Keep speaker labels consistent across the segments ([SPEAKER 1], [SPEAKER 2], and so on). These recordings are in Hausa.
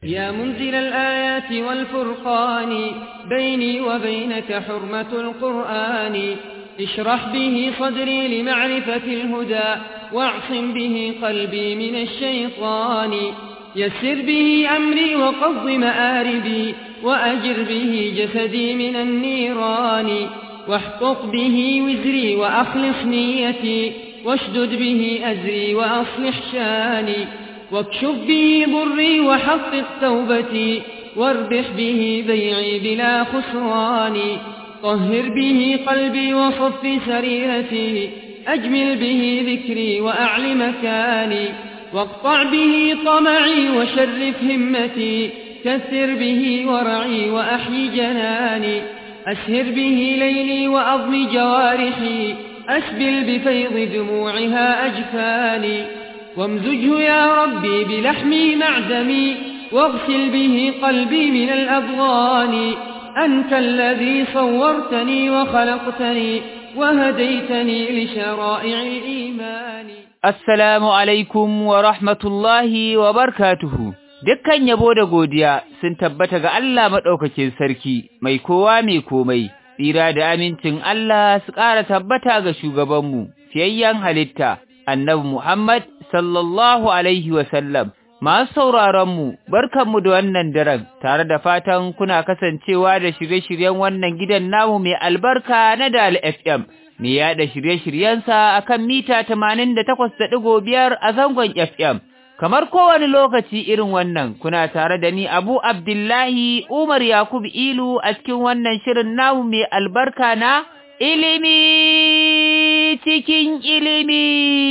[SPEAKER 1] يا منزل الآيات والفرقان بيني وبينك حرمة القرآن اشرح به صدري لمعرفة الهدى واعصم به قلبي من الشيطان يسر به أمري وقض مآربي وأجر به جسدي من النيران واحقق به وزري وأخلص نيتي واشدد به أزري وأصلح شاني واكشف به ضري وحقق توبتي واربح به بيعي بلا خسران طهر به قلبي وصف سريرتي أجمل به ذكري وأعل مكاني واقطع به طمعي وشرف همتي كثر به ورعي وأحيي جناني أسهر به ليلي وأضم جوارحي أسبل بفيض دموعها أجفاني وامزجه يا ربي بلحمي مع دمي واغسل به قلبي من الأضغان أنت الذي صورتني وخلقتني وهديتني لشرائع الإيمان.
[SPEAKER 2] السلام عليكم ورحمة الله وبركاته. Dukkan yabo da godiya sun tabbata ga Allah madaukakin sarki mai kowa mai komai. Tsira da amincin Allah su ƙara tabbata ga shugabanmu fiyayyen halitta Annabi Muhammad sallallahu alaihi wa sallam. Masu sauraronmu, barkanmu da wannan daren, tare da fatan kuna kasancewa da shirye-shiryen wannan gidan namu mai albarka na Dal FM, mai yaɗa shirye-shiryensa a kan mita 88.5 a zangon FM. Kamar kowane lokaci irin wannan, kuna tare da ni Abu Abdullahi Umar Yakubu Ilu a cikin wannan shirin namu mai albarka na ilimi cikin ilimi.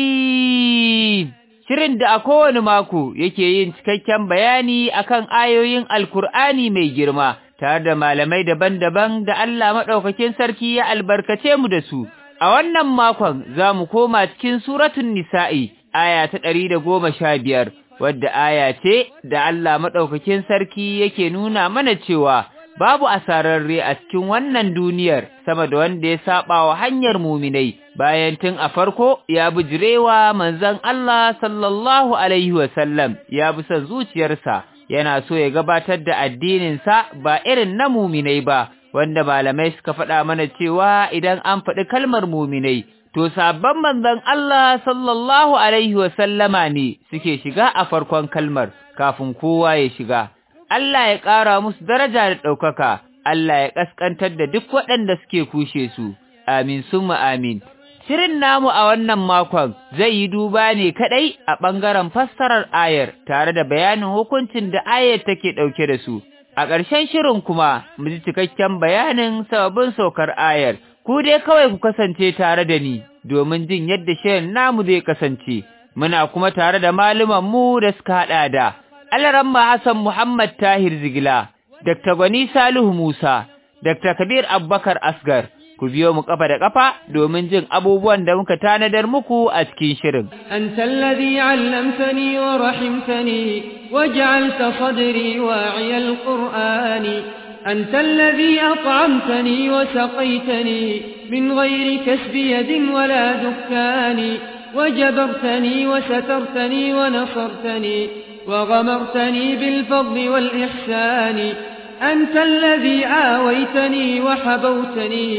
[SPEAKER 2] Shirin da a kowane mako yake yin cikakken bayani akan ayoyin Alkur'ani mai girma, tare da malamai daban-daban da Allah maɗaukakin sarki ya albarkace mu da su. A wannan makon za mu koma cikin suratun Nisa'i, aya ta 115, wadda aya ce da Allah maɗaukakin sarki yake nuna mana cewa babu asararre a cikin wannan duniyar sama da wanda ya saba wa hanyar muminai, bayan tun a farko ya bijirewa manzon Allah sallallahu alaihi wasallam, ya bi son zuciyarsa, yana so ya gabatar da addininsa ba irin na muminai ba, wanda malamai suka faɗa mana cewa idan an faɗi kalmar muminai, to sabon manzon Allah sallallahu alaihi wasallama ne suke shiga a farkon kalmar kafin kowa ya shiga. Allah ya ƙara musu daraja da ɗaukaka, Allah ya ƙasƙantar da duk waɗanda suke kushe su, amin summa amin. Shirin namu a wannan makon zai yi duba ne kaɗai a ɓangaren fassarar ayar tare da bayanin hukuncin da ayar take ɗauke da su. A ƙarshen shirin kuma mu ji cikakken bayanin sababbin saukar ayar. Ku dai kawai ku kasance tare da ni domin jin yadda shirin namu zai kasance. Muna kuma tare da malumanmu da suka haɗa da Alaramma Hassan Muhammad Tahir Zigila, Dr. Gwani Salihu Musa, Dr. Kabir Abubakar Asgar. Ku biyo mu kafa da kafa domin jin abubuwan da muka tanadar muku a cikin shirin.
[SPEAKER 1] Anta alladhi 'allamtani wa rahimtani waj'alta sadri wa'iya al-Qur'ani. Anta alladhi at'amtani wa saqaytani min ghayri kasbi yadin wala dukkani وجبرتني وسترتني ونصرتني وغمرتني بالفضل والإحسان. أنت الذي آويتني وحبوتني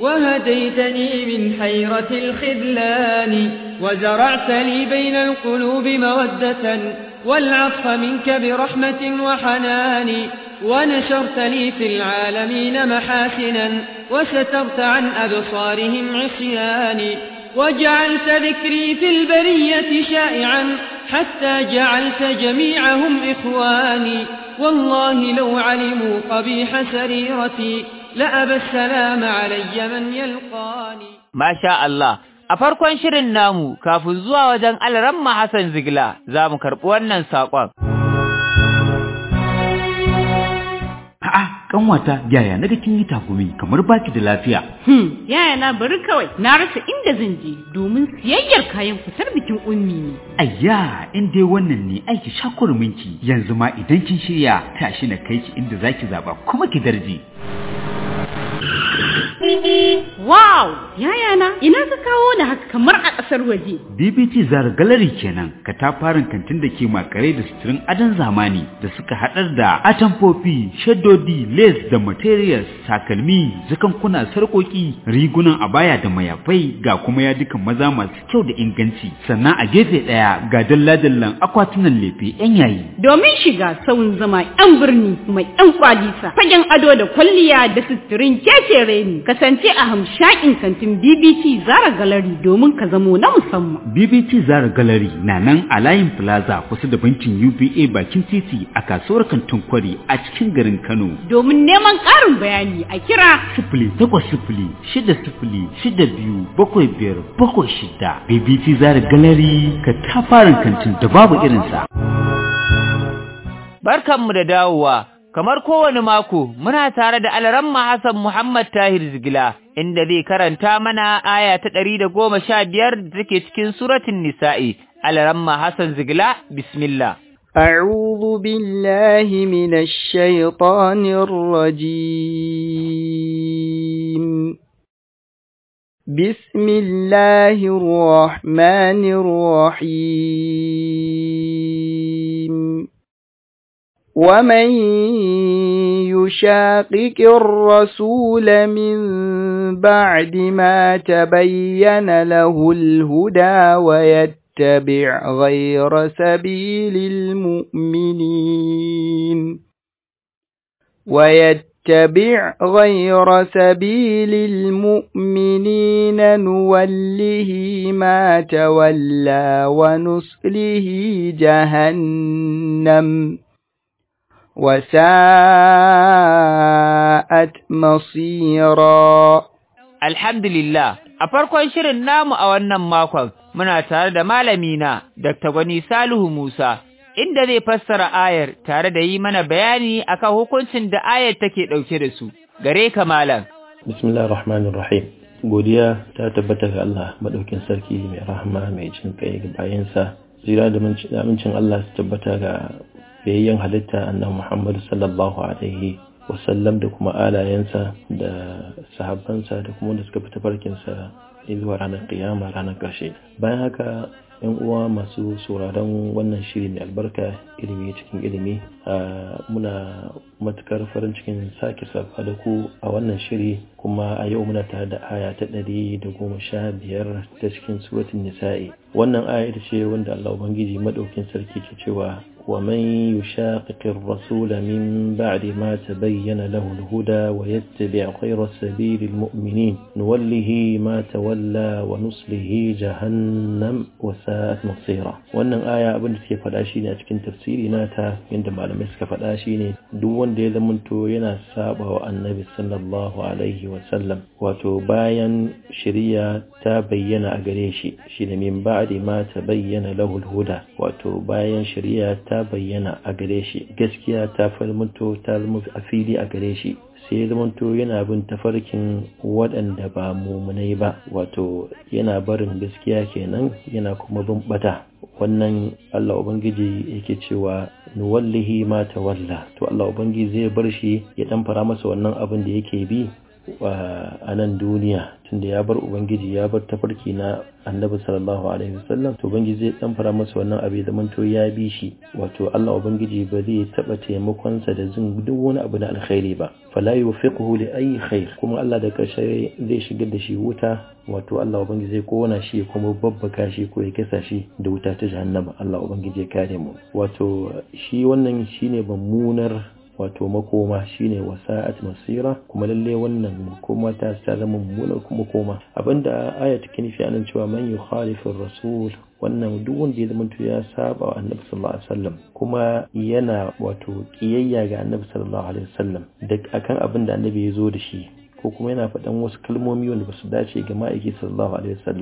[SPEAKER 1] وهديتني من حيرة الخذلان وزرعت لي بين القلوب مودة والعطف منك برحمة وحنان ونشرت لي في العالمين محاسنا وسترت عن أبصارهم عصياني وجعلت ذكري في البرية شائعا حتى جعلت جميعهم إخواني والله لو علموا قبيح سريرتي لأبى السلام علي من يلقاني.
[SPEAKER 2] ما شاء الله. A farkon shirin namu kafin zuwa wajen Alaramma Hassan Zigila za mu karɓi wannan saƙon.
[SPEAKER 3] A'a, kanwata yaya naga kin yi takumi kamar baki da lafiya.
[SPEAKER 4] Yaya na bari kawai na rasa inda zan je domin siyayyar kayan fitar bikin ummi ne.
[SPEAKER 3] Ayya, in dai wannan ne aiki shakurminki. Yanzu ma idan kin shirya tashi na kai ki inda zaki zaba kuma ki darje.
[SPEAKER 4] Wow, yayana, ina ka kawo da haka kamar a ƙasar waje.
[SPEAKER 3] BBT Zara Gallery kenan, katafaren kantin da ke makare da suturin adon zamani da suka haɗar da atamfofi, shaddodi, lace da materials, takalmi, zakankuna, sarƙoƙi, rigunan abaya da mayafai, ga kuma yadukan maza masu kyau da inganci. Sannan a gefe ɗaya ga dalla-dallan akwatunan lefe 'yan yayi.
[SPEAKER 4] Domin shiga sauyin zama 'yan birni mai 'yan kwalisa, fagen ado da kwalliya da suturin kekere ne, kasance a hamshakin kantin BBT Zara Gallery domin ka zamo na musamman.
[SPEAKER 3] BBT Zara Gallery na nan a layin Plaza kusa da bankin UBA bakin titi a kasuwar kantin Kwari a cikin garin Kano.
[SPEAKER 4] Domin neman ƙarin bayani a kira
[SPEAKER 3] 0800-6275-76. BBT Zara Gallery katafaren kantin da babu irinsa.
[SPEAKER 2] Barkanmu da dawowa. Kamar kowane mako, muna tare da Alaramma Hassan Muhammad Tahir Zigila, inda zai karanta mana aya ta 115 da take cikin suratul Nisa'i. Alaramma Hassan Zigila, bismillah.
[SPEAKER 1] أعوذ بالله من الشيطان الرجيم بسم الله الرحمن الرحيم ومن يشاقق الرسول من بعد ما تبين له الهدى ويتبع غير سبيل المؤمنين نوله ما تولى ونصله جهنم وساءت مصيرا.
[SPEAKER 2] Alhamdulillah, a farkon shirin namu a wannan makon muna tare da malamina Dr. Gwani Salihu Musa, inda zai fassara ayar tare da yi mana bayani akan hukuncin da ayar take ɗauke da su. Gare ka malam.
[SPEAKER 5] Bismillahir Rahmanir Rahim. Godiya ta tabbata ga Allah madaukin sarki mai rahama mai jin kai ga bayinsa. Zira da amincin Allah su tabbata ga bayyan halitta annabi Muhammad sallallahu alaihi wasallam da kuma alayensa da sahabbansa da kuma da suka fita farkinsa zuwa ranar kiyama, ranar ƙarshe. Bayan haka, yan uwa masu sauraron wannan shiri mai albarka, ilimi cikin ilimi, muna matukar farin cikin sake safa da ku a wannan shiri, kuma a yau muna tare da aya ta 115 ta cikin suratul Nisa'i. Wannan aya ita ce wanda Allah Ubangiji madaukin sarki ke cewa ومن يشاقق الرسول من بعد ما تبين له الهدى ويتبع غير سبيل المؤمنين نوله ما تولى ونصله جهنم وساءت مصيرا. wannan aya abin da take faɗa shine a cikin tafsiri nata, yanda malamai suka faɗa shine duk wanda ya zamanto yana saba wa annabi sallallahu alaihi wasallam, wato bayan shari'a ta bayyana a gare shi, shine min ba'di ma tabayyana lahu al-huda, wato bayan shari'a ta bayyana a gare shi, gaskiya ta falmuto ta zama a fili a gare shi, sai zamanto yana bin tafarkin waɗanda ba mumunai ba, wato yana barin gaskiya kenan yana kuma bin bata. Wannan Allah Ubangiji yake cewa nuwallihi ma tawalla, to Allah Ubangiji zai bar shi ya dan fara masa wannan abin da yake bi a nan duniya, tunda ya bar Ubangiji ya bar tafarki na annabi sallallahu alaihi wasallam, to Ubangiji zai dan fara masa wannan abu da manto ya bi shi, wato Allah Ubangiji ba zai taba taimakon sa da jin duk wani abu na alkhairi ba, fala yufiqhu li ayi khair, kuma Allah da karshe zai shigar da shi wuta, wato Allah Ubangiji zai kona shi kuma babbaka shi ko ya kisa shi da wuta ta jahannama. Allah Ubangiji ya kare mu. Wato shi wannan shine mummunar wato makoma, shine wasa'at masira, kuma lalle wannan makoma ta zama mummunar makoma. Abinda aya take nufi anan cewa man yukhalifur rasul, wannan duk wanda ya zama ya saba wa annabi sallallahu alaihi wasallam kuma yana wato kiyayya ga annabi sallallahu alaihi wasallam da akan abin da annabi ya zo da shi, ko kuma yana faɗan wasu kalmomi wanda ba su dace ga ma'aiki sallallahu alaihi wasallam ba,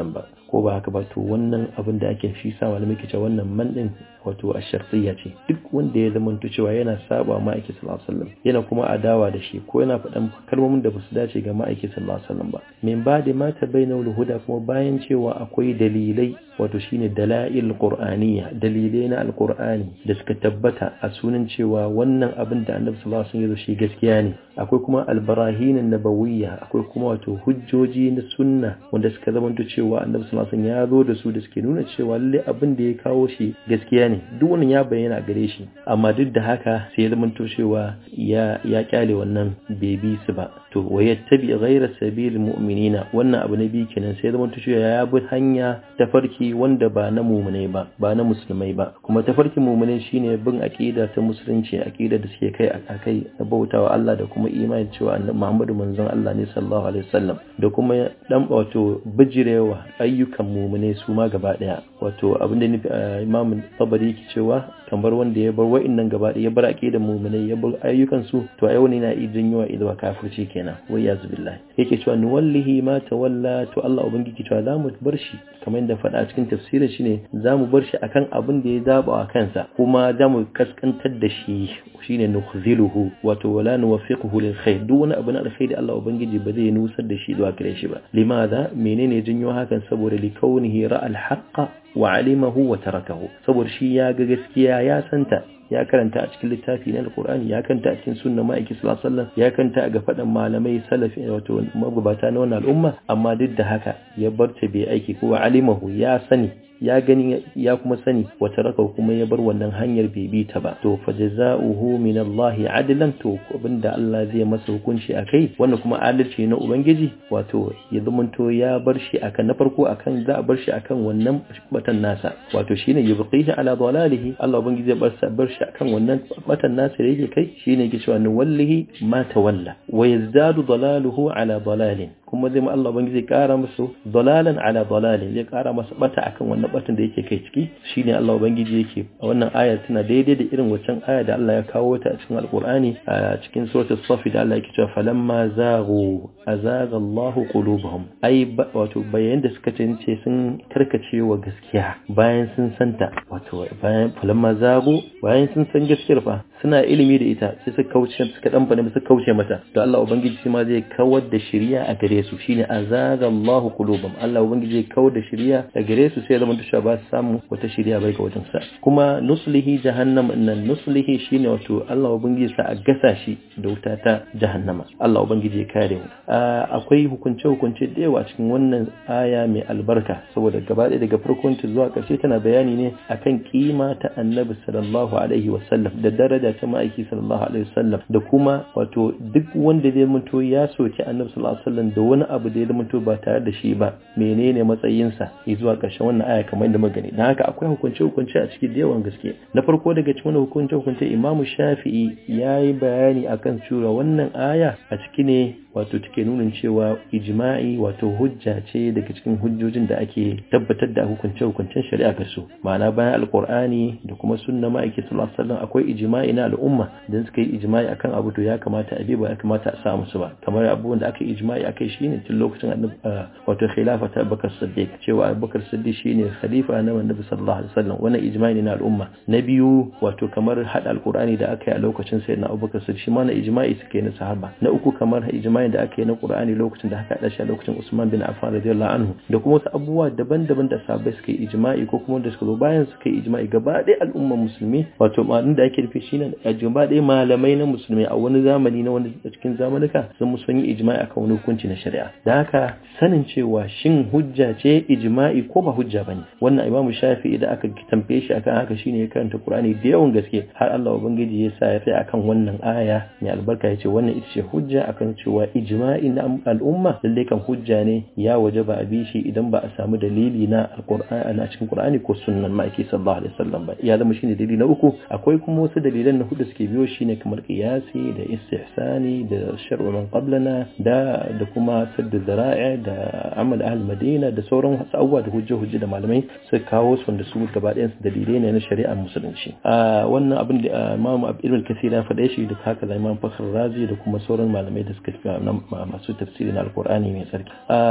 [SPEAKER 5] ko ba haka ba to wannan abin da ake shi sa malamai ke cewa wannan man din wato ash-shartiyya ce. Duk wanda ya zama cewa yana saba ma'aiki sallallahu alaihi wasallam yana kuma adawa da shi ko yana faɗan kalmomin da basu dace ga ma'aiki sallallahu alaihi wasallam ba, min ba'di ma tabayyana al-huda, kuma bayan cewa akwai dalilai wato shine dalail qur'aniyya, dalilai na alqur'ani da suka tabbata a sunan cewa wannan abin da annabi sallallahu alaihi wasallam ya shi gaskiya ne. Akwai kuma albarahin nabawiyya, akwai kuma wato hujjoji na sunna wanda suka zama cewa annabi sallallahu alaihi wasallam ya zo da su da suke nuna cewa lalle abin da ya kawo shi gaskiya ne. Duk wannan ya bayyana gare shi, amma duk da haka sai ya zama cewa ya kyale wannan bai bi su ba. To wayattabi ghayra sabilil mu'minina, wannan abu na biyu kenan, sai ya zama cewa ya bi hanya tafarki wanda ba na mu'minai ba, ba na musulmai ba. Kuma tafarkin mu'minai shine bin aqida ta musulunci, aqida da suke kai a kai na bautawa Allah da kuma imani cewa annabi Muhammadu manzon Allah ne sallallahu alaihi wasallam, da kuma dan wato bijirewa ayyukan mu'minai su ma gaba daya. Wato abin da Imam Tabari yake cewa kamar wanda ya bar wa'annan gaba daya, ya bar aqidar mu'minai, ya bar ayyukan su, to ai wani na idin yawa idwa kafirci kenan, wai yazu billahi. Yake cewa nuwallihi ma tawalla, to Allah ubangiji cewa za mu bar shi kamar yadda faɗa cikin tafsirin shine za mu bar shi akan abin da ya zaba a kansa, kuma za mu kaskantar da shi, shine nukhziluhu, wato wala nuwaffiquhu lil khair. Duk wani abu na alkhairi Allah ubangiji ba zai nusar da shi zuwa gare shi ba. Limadha, menene janyo hakan? saboda likaunihi ra'al haqqa wa alimahu wa tarakahu, saboda shi ya ga gaskiya, ya santa, ya karanta a cikin littafi na alkur'ani, ya karanta a cikin sunna ma'aiki sallallahu alaihi wasallam, ya karanta ga faɗan malamai salafi wato magabata na wannan al'umma, amma duk da haka ya barta bai aiki. ko alimahu, ya sani, ya gani, ya kuma sani, wa taraka, kuma ya bar wannan hanyar bai bi ta ba. To fa jazaohu min Allah adlan, to abinda Allah zai masa hukunci akai, wannan kuma adalci na ubangiji, wato ya zamanto ya bar shi akan, na farko akan za a bar shi akan wannan batan nasa, wato shine yubqihi ala dalalihi, Allah ubangiji zai bar shi akan wannan batan nasa da yake kai, shine yake cewa wallahi ma tawalla wa yazdadu dalaluhu ala dalalin, kuma zai ma Allah ubangiji zai kara masa dalalan ala dalalin, zai kara masa bata akan wannan batun da yake kai ciki. Shine Allah ubangiji yake a wannan aya tana daidai da irin wancan aya da Allah ya kawo ta a cikin alqur'ani a cikin suratul saff da Allah yake cewa falamma zaghu azaga Allahu qulubuhum, ai wato bayan da suka tance sun karkace wa gaskiya bayan sun santa, wato bayan falamma zaghu, bayan sun san gaskiyar fa suna ilimi da ita, sai suka kauce, suka dan bane suka kauce mata, to Allah ubangiji shi ma zai kawar da shari'a a gare su. Shine azaga Allahu qulubum, Allah ubangiji zai kawar da shari'a a gare su, sai zaman tusha ba su samu wata shari'a bai ga wajen sa. Kuma nuslihi jahannam, nan nuslihi shine wato Allah ubangiji sa a gasa shi da wuta ta jahannama. Allah ubangiji ya kare mu. Akwai hukunce da yawa cikin wannan aya mai albarka, saboda gaba ɗaya daga farkon ta zuwa ƙarshe tana bayani ne akan kima ta Annabi sallallahu alaihi wasallam da daraja ta ma'aiki sallallahu alaihi wasallam, da kuma wato duk wanda zai mutu ya soki Annabi sallallahu alaihi wasallam da wani abu da ya mutu ba tare da shi ba, menene matsayinsa zuwa ƙarshen wannan aya kamar yadda muka gani. Dan haka akwai hukunce a ciki da yawan gaske. Na farko daga cikin hukunce Imam Shafi'i yayi bayani akan cewa wannan aya a ciki ne wato take nunin cewa ijma'i wato hujja ce daga cikin hujjojin da ake tabbatar da hukuncen shari'a ga su. Ma'ana bayan alqur'ani da kuma sunna ma'aiki sallallahu alaihi wasallam akwai ijma'i na al'umma, dan suka yi ijma'i akan abu to ya kamata a bi, ba ya kamata a sa musu ba. Kamar abubuwan da aka yi ijma'i akai shine tun lokacin wato khilafata Abubakar Siddiq, cewa Abubakar Siddiq shine khalifa na Annabi sallallahu alaihi wasallam, wannan ijma'i ne na al'umma. Na biyu wato kamar hada alqur'ani da aka yi a lokacin sayyidina Abubakar Siddiq, shi ma na ijma'i suke na sahaba. Na uku kamar ijma'i da aka yi na Qur'ani lokacin da aka hada shi a lokacin Usman bin Affan radiyallahu anhu, da kuma wasu abubuwa daban-daban da sahabbai suka yi ijma'i ko kuma da suka zo bayan suka yi ijma'i gaba ɗaya al'ummar musulmi, wato ma'anin da ake rufe shine gaba ɗaya malamai na musulmi a wani zamani na wani cikin zamanuka sun musun yi ijma'i akan wani hukunci na shari'a. Da haka sanin cewa shin hujja ce ijma'i ko ba hujja bane, wannan Imam Shafi'i da aka tambaye shi akan haka shine ya karanta Qur'ani da yawan gaske, har Allah ubangiji ya sa ya tsaya akan wannan aya mai albarka, yace wannan ita ce hujja akan cewa ijma'i na al'umma lalle kan hujja ne, ya wajaba a bi shi idan ba a samu dalili na alqur'ani a cikin Qur'ani ko sunnan ma'aiki sallallahu alaihi wasallam ba. Ya zama shine dalili na uku. Akwai kuma wasu dalilan na hudu suke biyo shine kamar qiyasi da istihsani da shar'u man qablana da kuma kuma sadda zara'i da amal ahal madina da sauran abubuwa da hujja da malamai suka kawo su wanda su gaba ɗayan su dalilai ne na shari'ar musulunci. Wannan abin da Imam Ibn Kathir ya faɗe shi da haka da Imam Fakhr Razi da kuma sauran malamai da suka tafi masu tafsiri na Alqur'ani mai tsarki.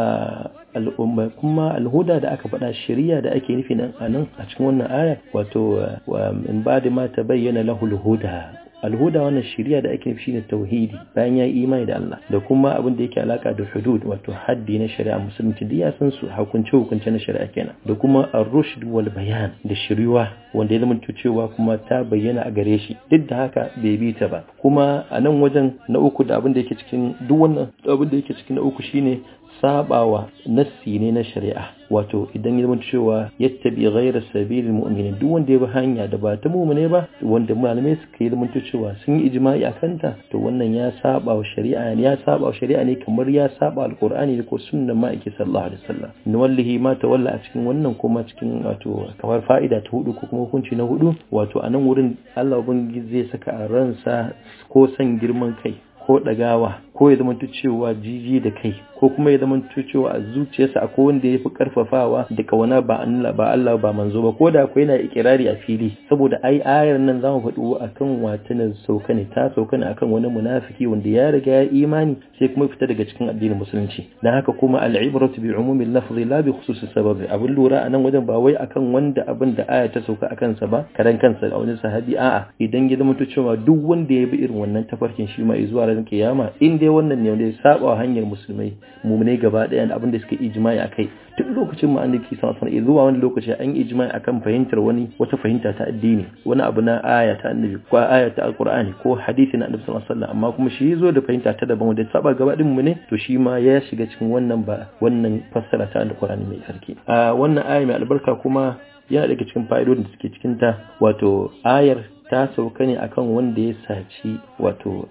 [SPEAKER 5] Kuma alhuda da aka faɗa shari'a da ake nufi nan a cikin wannan aya wato in ba da ma ta bayyana lahu alhuda wannan shari'a da ake nufi shine tauhidi bayan ya yi imani da Allah da kuma abin da yake alaka da hudud wato haddi na shari'a musulunci da ya san su hukunce na shari'a kenan da kuma ar-rushd wal bayan da shiriwa wanda ya zama cewa kuma ta bayyana a gare shi duk da haka bai bi ta ba. kuma a nan wajen na uku da abin da yake cikin duk wannan abin da yake cikin na uku shine sabawa nassi ne na shari'a wato idan ya zama cewa yattabi ghayra sabilil mu'minin duk wanda ya bi hanya da ba ta mu'mine ba wanda malamai suka yi zama cewa sun yi ijma'i akan ta to wannan ya saba wa shari'a ne kamar ya saba alqur'ani ko sunnan ma'aiki sallallahu alaihi wasallam wallahi ma tawalla a cikin wannan kuma cikin wato kamar fa'ida ta hudu ko kuma hukunci na hudu wato a nan wurin Allah ubangiji zai saka a ransa ko san girman kai ko dagawa ko ya zama cewa jiji da kai ko kuma ya zama cewa a zuciyarsa akwai wanda ya fi karfafawa da kauna ba Allah ba manzo ba ko da akwai yana ikirari a fili saboda ai ayar nan zamu faɗi akan watanin sauka ne ta sauka ne akan wani munafiki wanda ya riga ya imani sai kuma fita daga cikin addinin musulunci dan haka kuma al-ibratu bi umumil lafzi la bi khususis sababi abin lura anan wajen ba wai akan wanda abin da aya ta sauka akan sa ba karan kansa a wani sahabi a'a idan ya zama cewa duk wanda ya bi irin wannan tafarkin shi ma zuwa ran kiyama in dai wannan ne wanda ya saba hanyar musulmai mu'minai gaba daya abin da suka ijma'i akai duk lokacin mu annabi sallallahu alaihi wasallam zuwa wani lokaci an ijma'i akan fahimtar wata fahimta ta addini wani abu na aya ta annabi ko aya ta alqur'ani ko hadisi na annabi sallallahu alaihi wasallam amma kuma shi yazo da fahimta ta daban wanda saba gaba din mu ne to shi ma ya shiga cikin wannan fassara ta alqur'ani mai sarki. Wannan aya mai albarka kuma yana daga cikin fa'idodin da suke cikin ta wato ayar ta sauka ne akan wanda ya saci wato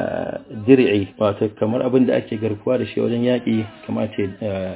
[SPEAKER 5] dir'i wato kamar abin da ake garkuwa da shi wajen yaƙi kamar ce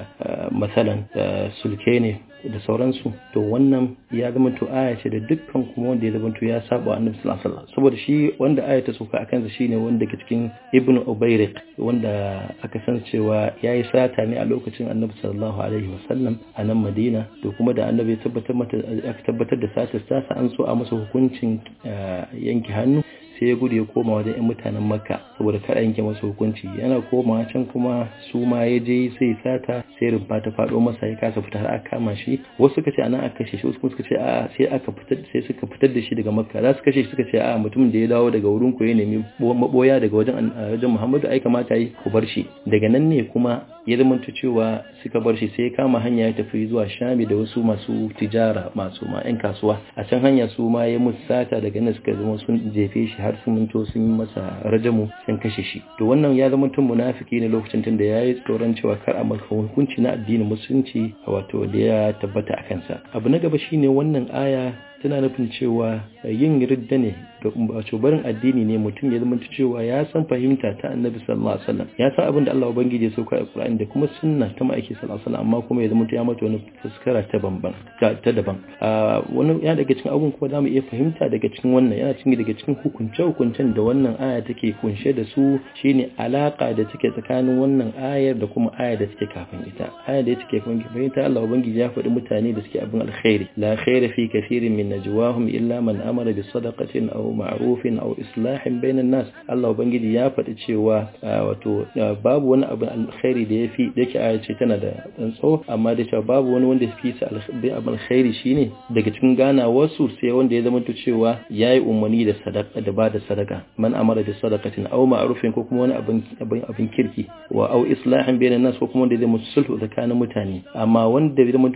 [SPEAKER 5] masalan sulke ne da sauransu to wannan ya zama to aya ce da dukkan kuma wanda ya zama to ya saba annabi sallallahu alaihi wasallam saboda shi wanda aya ta sauka akan sa shine wanda ke cikin ibnu ubayriq wanda aka san cewa yayi sata ne a lokacin annabi sallallahu alaihi wasallam a nan Madina to kuma da annabi ya tabbatar da satar an so a masa hukuncin yanke hannu sai ya gudu ya koma wajen 'yan mutanen Makka saboda kada yanke masa hukunci yana komawa can kuma su ma ya je sai sata sai rumfa ta faɗo masa ya kasa fita har aka kama shi wasu suka ce anan aka kashe shi wasu suka ce a sai suka fitar da shi daga Makka za su kashe shi suka ce a mutumin da ya dawo daga wurin ku ya nemi maboya daga wajen Muhammadu ai kamata yi ku bar shi daga nan ne kuma ya zamanta cewa suka bar shi sai ya kama hanya ya tafi zuwa Shami da wasu masu tijara masu ma 'yan kasuwa a can hanya su ma ya musu sata daga nan suka zama sun jefe shi har sun minto sun yi masa rajamu sun kashe shi to wannan ya zama tun munafiki ne lokacin tun da yayi tsoron cewa kar a maka hukunci na addinin musulunci wato da ya tabbata a kansa. Abu na gaba shine wannan aya tana nufin cewa yin ridda ne wato barin addini ne mutum ya zama cewa ya san fahimta ta annabi sallallahu alaihi wasallam ya san abin da Allah ubangiji ya sauka a Qur'ani da kuma sunna ta ma'aiki sallallahu alaihi wasallam amma kuma ya zama ya mata wani fuskara ta daban wani ya daga cikin abun kuma zamu iya fahimta daga cikin wannan yana cikin daga cikin hukuncen da wannan aya take kunshe da su shine alaka da take tsakanin wannan ayar da kuma ayar da take kafin ita ayar da take kafin ita Allah ubangiji ya faɗi mutane da suke abin alkhairi la khaira fi kathirin min najwahum illa man amara bi sadaqatin aw ma'rufin aw islahin bainan nas Allah ubangiji ya faɗi cewa wato babu wani abu alkhairi da yafi dake aya ce tana da tsawo amma da cewa babu wani wanda yafi sa alkhairi shine daga cikin gana wasu sai wanda ya zama to cewa yayi umarni da sadaqa da bada sadaka man amara bi sadaqatin aw ma'rufin ko kuma wani abin kirki wa aw islahin bainan nas ko kuma wanda zai musu sulhu tsakanin mutane amma wanda zai zama to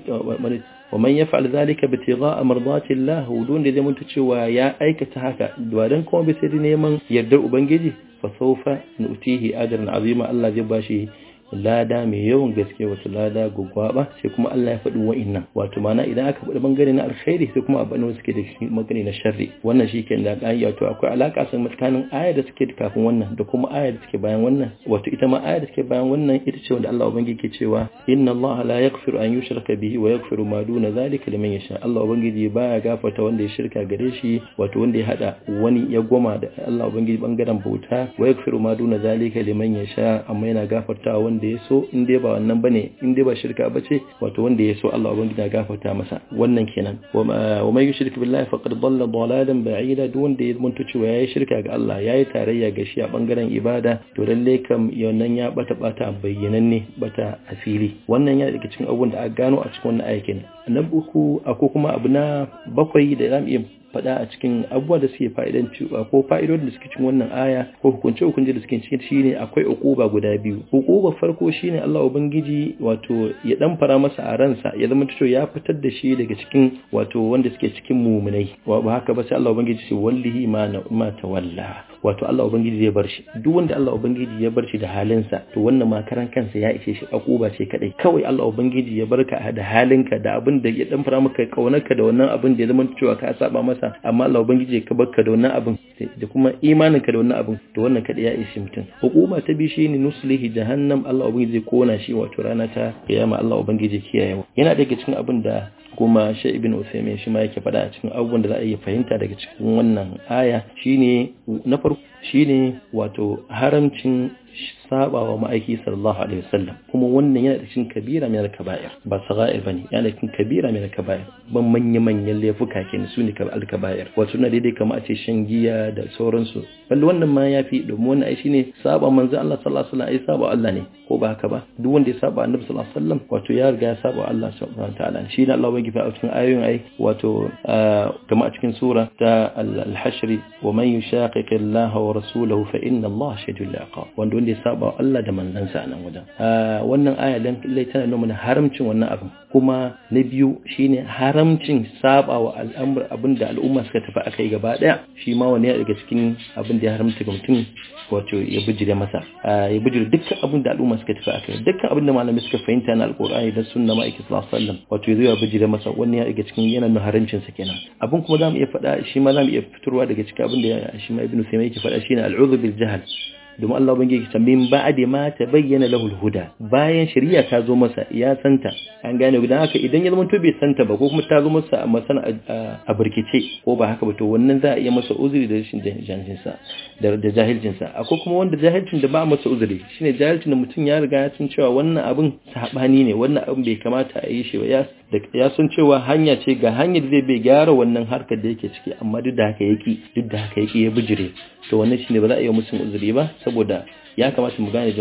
[SPEAKER 5] ومن يفعل ذلك ابتغاء مرضات الله ودون da zai mutu cewa ya aikata haka dan kuma bai sai neman yardar ubangiji fa sawfa nutihi ajran azima Allah zai bashi lada mai yawan gaske wato lada gugwaba sai kuma Allah ya faɗi wa'innan wato mana idan aka faɗi bangare na alkhairi sai kuma abin da suke da shi bangare na sharri wannan shi ke da ayya to akwai alaka tsakanin ayar da suke kafin wannan da kuma ayar da suke bayan wannan wato ita ma ayar da suke bayan wannan ita ce wanda Allah ubangiji ke cewa inna Allah la yaghfiru an yushraka bihi wa yaghfiru ma duna zalika liman yasha Allah ubangiji baya gafarta wanda ya shirka gare shi wato wanda ya hada wani ya goma da Allah ubangiji bangaren bauta wa yaghfiru ma duna zalika liman yasha amma yana gafarta wanda ya so in dai ba wannan bane in dai ba shirka bace wato wanda ya so Allah ubangiji ya gafarta masa wannan kenan wa may yushrik billahi faqad dalla dalalan ba'ida duk wanda ya muntu cewa yayi shirka ga Allah yayi tarayya ga shi a bangaren ibada to lalle kam wannan ya bata bayyananne bata asiri wannan ya daga cikin abubuwan da aka gano a cikin wannan ayatin na uku akwai kuma abu na bakwai da zamu iya faɗa a cikin abubuwa da suke fa'idanci ko fa'idodin da suke cikin wannan aya ko hukunce da suke cikin shine akwai uquba guda biyu. Uquba farko shine Allah ubangiji wato ya dan fara masa a ransa ya zama to ya fitar da shi daga cikin wato wanda suke cikin mu'minai ba haka ba sai Allah ubangiji sai wallahi ma tawalla wato Allah ubangiji zai bar shi duk wanda Allah ubangiji ya bar shi da halinsa to wannan ma karan kansa ya ishe shi uquba ce kadai kawai Allah ubangiji ya barka da halinka da abin da ya dan fara maka kaunarka da wannan abin da ya zama cewa ka saba masa amma Allah ubangiji ka barka da wannan abin da kuma imaninka da wannan abin to wannan kada ya ishi mutum hukuma ta bi shine nuslihi jahannam Allah ubangiji zai kona shi wato rana ta kiyama Allah ubangiji kiyaye yana daga cikin abin da kuma Sheikh Ibn Uthaymeen shi ma yake faɗa a cikin abubuwan da za a iya fahimta daga cikin wannan aya shine na farko shine wato haramcin sabawa ma'aiki sallallahu alaihi wasallam kuma wannan yana da cikin kabira min al-kaba'ir ba sagha'ir bane yana da cikin kabira min al-kaba'ir ban manyan laifuka kenan sune al-kaba'ir wato na daidai kamar a ce shan giya da sauransu balle wannan ma yafi domin wannan ai shine saba manzo Allah sallallahu alaihi wasallam ai saba Allah ne ko ba haka ba duk wanda ya saba annabi sallallahu alaihi wasallam wato ya riga ya saba Allah subhanahu wa ta'ala shi ne Allah bai gifa a cikin ayoyin ai wato kamar a cikin sura ta al-hashr wa man yushaqiqi Allah wa rasulahu fa inna Allah shadidul iqab wanda ya saba Allah da manzansa a nan wajen wannan aya dan lai tana nuna haramcin wannan abin kuma na biyu shine haramcin saba wa al'amur abinda al'umma suka tafi akai gaba daya shi ma wani daga cikin abin da ya haramta ga mutum wato ya bijire masa ya bijire dukkan abin da al'umma suka tafi akai dukkan abin da malamai suka fahimta na alqur'ani da sunna ma'aiki sallallahu alaihi wasallam wato ya bijire masa wannan ya daga cikin yana nuna haramcin sa kenan abin kuma zamu iya faɗa shi ma zamu iya fitarwa daga cikin abin da shi ma ibnu Sina yake faɗa shine al'udhu bil jahl domin Allah ubangiji ta min ba'di ma tabayyana lahu al-huda bayan shari'a ta zo masa ya santa an gane gudan haka idan ya zama to bai santa ba ko kuma ta zo masa a masana a burkice ko ba haka ba to wannan za a iya masa uzuri da rashin jahilcin sa da jahilcin sa akwai kuma wanda jahilcin da ba masa uzuri shine jahilcin da mutum ya riga ya san cewa wannan abin sabani ne wannan abin bai kamata a yi shi ba ya san cewa hanya ce ga hanyar zai bai gyara wannan harkar da yake ciki amma duk da haka yake ya bijire to wannan shine ba za a yi musu uzuri ba saboda ya kamata mu gane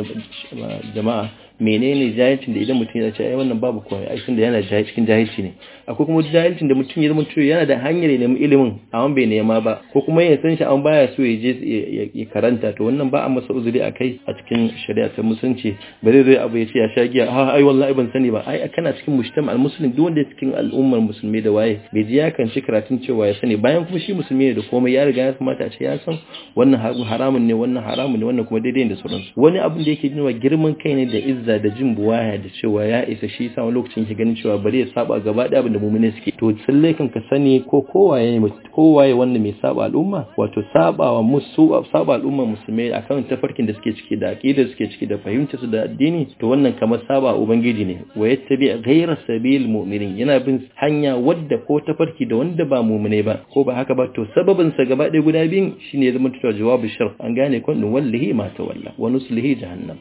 [SPEAKER 5] jama'a menene jahilcin da idan mutum ya ce ai wannan babu komai ai tunda yana cikin jahilci ne akwai kuma jahilcin da mutum ya zama cewa yana da hanyar ya nemi ilimin amma bai nema ba ko kuma ya san shi an baya so ya je ya karanta to wannan ba a masa uzuri akai a cikin shari'a ta musulunci ba zai zo abu ya ce ya sha giya ai wallahi ban sani ba ai kana cikin mujtama al-muslim duk wanda cikin al'ummar musulmi da waye bai ji ya kan shi karatun cewa ya sani bayan kuma shi musulmi ne da komai ya riga ya kamata a ce ya san wannan haramun ne wannan kuma daidai da sauransu wani abin da yake nuna girman kai ne da izza da jin buwaya da cewa ya isa shi sa wani lokacin ke ganin cewa bari ya saba gaba da abin da mu'mini suke to tsalle kan ka sani ko kowaye wanda mai saba al'umma wato saba al'umma musulmai akan tafarkin da suke ciki da aqida suke ciki da fahimta su da addini to wannan kamar saba ubangiji ne wa yattabi ghayra sabil mu'minin yana bin hanya wadda ko tafarki da wanda ba mu'mine ba ko ba haka ba to sababin sa gaba ɗaya guda biyun shine ya zama jawabu shar an gane ko wallahi ma tawalla wa nuslihi jahannam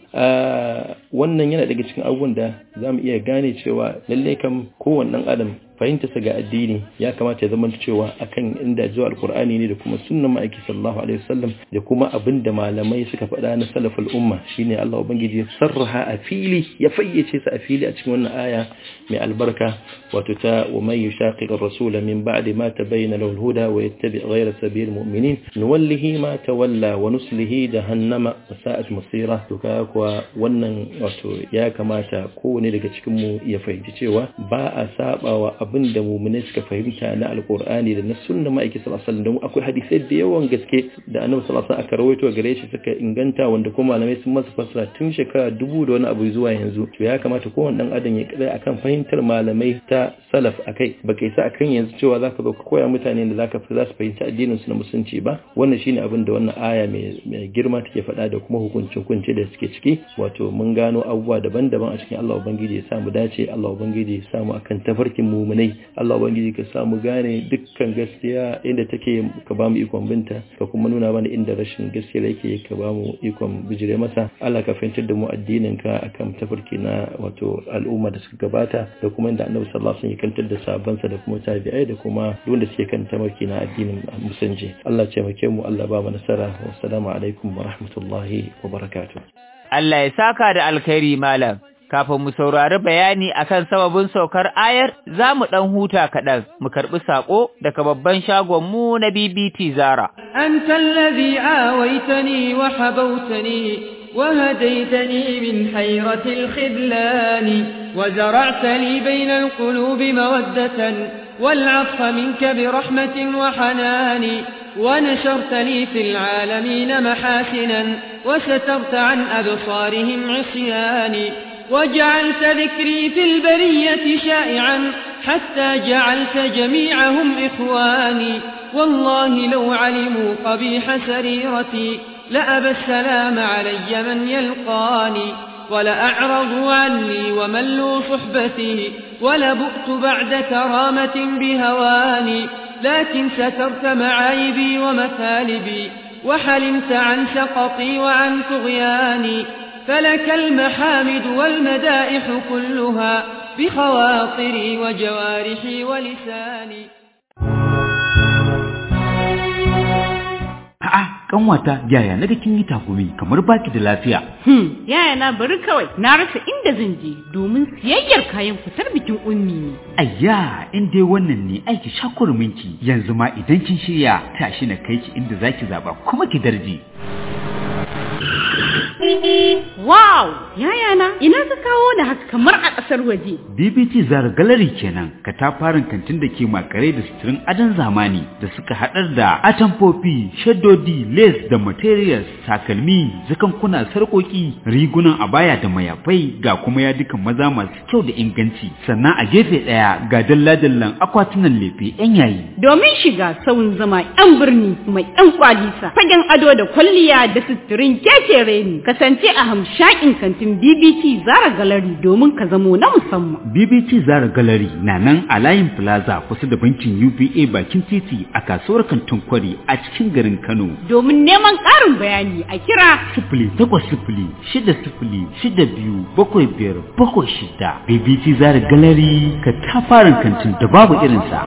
[SPEAKER 5] wannan yana daga cikin abubuwan da zamu iya gane cewa lalle kam kowanne dan adam fahimtarsa ga addini ya kamata ya zama cewa akan inda zuwa alkur'ani ne da kuma sunnan ma'aiki sallallahu alaihi wasallam da kuma abinda malamai suka faɗa na salaful umma shine Allah ubangiji ya sarraha a fili ya fayyace sa a fili a cikin wannan aya mai albarka wato ta wa man yushaqiqir rasula min ba'di ma tabayyana lahu al-huda wa yattabi' ghayra sabil mu'minin nuwallihi ma tawalla wa nuslihi jahannama wa sa'at masira to ka kuwa wannan wato ya kamata kowane daga cikin mu ya fahimci cewa ba a sabawa abin da mu'minai suka fahimta na alqur'ani da na sunna ma'aiki sallallahu alaihi wasallam. Akwai hadisai da yawan gaske da annabi sallallahu alaihi wasallam aka rawaito gare shi suka inganta wanda kuma malamai sun masa fassara tun shekara 2000 da wani abu zuwa yanzu. To ya kamata kowanne dan adam ya kada akan fahimtar malamai ta salaf akai, baka isa akan yanzu cewa zaka zo ka koya mutane da za su fahimci addinin su na musulunci ba. Wannan shine abin da wannan aya mai girma take faɗa da kuma hukunce da suke ciki. Wato mun gano abubuwa daban-daban a cikin Allah ubangiji ya samu dace, Allah ubangiji ya samu akan tafarkin mu'minai, Allah ubangiji ka samu gane dukkan gaskiya inda take, ka ba mu ikon binta, ka kuma nuna mana inda rashin gaskiya yake, ka ba mu ikon bijire masa. Allah ka fahimtar da mu addinin ka akan tafarki na wato al'umma da suka gabata, da kuma inda Annabi sallallahu alaihi wasallam ya kantar da sahabbansa da kuma tabi'ai da kuma wanda suke kan tafarki na addinin musulunci. Allah ya taimake mu, Allah ba mu nasara. Wassalamu alaikum wa rahmatullahi wa barakatuh.
[SPEAKER 2] Allah ya saka da alkhairi malam. Kafin mu saurari bayani akan sababin saukar ayar, za mu ɗan huta kaɗan, mu karɓi saƙo daga babban shagonmu na BBT Zara.
[SPEAKER 6] Anta allazi awaitani wa habautani wa hadaitani min hayratil khidlani wa zara'ta li bayna alqulubi mawaddatan wal 'atfa minka bi rahmatin wa hanani ونشرت لي في العالمين محاسنا وسترت عن أبصارهم عصياني وجعلت ذكري في البرية شائعا حتى جعلت جميعهم إخواني والله لو علموا قبيح سريرتي لأبى السلام علي من يلقاني ولأعرضوا عني وملوا صحبتي ولبؤت بعد كرامة بهواني لكن سترت معايبي ومثالبي وحلمت عن سقطي وعن طغياني فلك المحامد والمدائح كلها بخواطري وجوارحي ولساني.
[SPEAKER 3] Kanwata, yaya na da kin yi takumi kamar baki da lafiya?
[SPEAKER 4] Yaya na bari kawai, na rasa inda zan je domin siyayyar kayan fitar bikin ummi ne.
[SPEAKER 3] Ayya, in dai wannan ne aiki shakurminki, yanzu ma idan kin shirya tashi na kai ki inda zaki zaba kuma ki darje.
[SPEAKER 4] Wow! Yayana, ina ka kawo da haka kamar a ƙasar waje.
[SPEAKER 3] BBT Zara Gallery kenan, katafaren kantin da ke makare da suturin adon zamani da suka haɗar da atamfofi, shaddodi, lace da materials, takalmi, zakankuna, sarƙoƙi, rigunan abaya da mayafai, ga kuma yadukan maza masu kyau da inganci. Sannan a gefe ɗaya ga dalla-dallan akwatunan lefe 'yan yayi.
[SPEAKER 4] Domin shiga sauyin zama 'yan birni mai 'yan kwalisa, fagen ado da kwalliya da suturin kekere ne. Kasance a hamshakin kantin BBT Zara Gallery domin ka zamo na musamman.
[SPEAKER 3] BBT Zara Gallery na nan a layin Plaza kusa da bankin UBA bakin titi a kasuwar kantin Kwari a cikin garin Kano.
[SPEAKER 4] Domin neman ƙarin bayani a kira
[SPEAKER 3] 08060627576. BBT Zara Gallery ka tafarin kantin da babu irinsa.